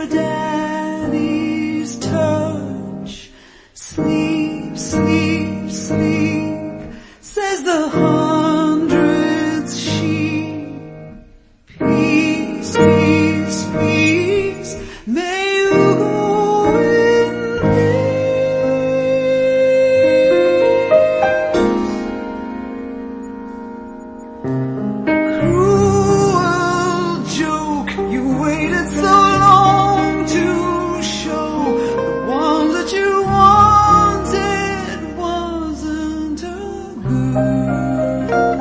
your daddy's touch. Sleep, sleep, sleep, says the hundredth sheep. Peace, peace, peace, may you go in peace. Cruel joke, you waited so long to show the one that you wanted wasn't a good.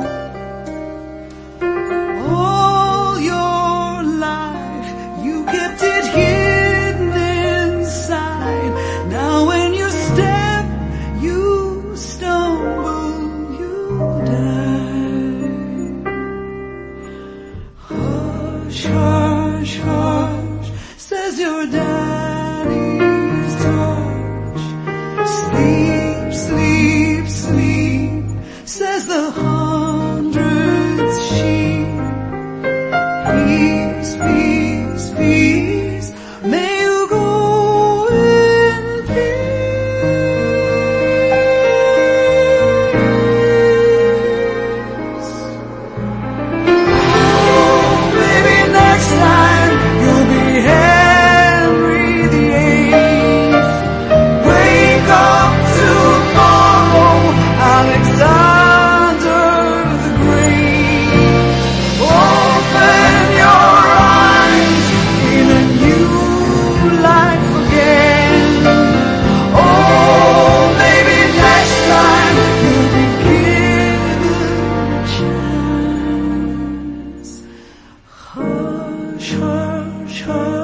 All your life you kept it hidden inside. Now when you step, you stumble, you die. Hush, hush, hush, says your daddy's touch. Sleep, sleep, sleep, says the hundredth sheep. Peace, peace, peace, may you go in peace. Oh, maybe next time you'll be Henry VIII. Wake up tomorrow, Alexander the Great. Open your eyes in a new life again. Oh, maybe next time you'll be given a chance. Hush, hush, hush.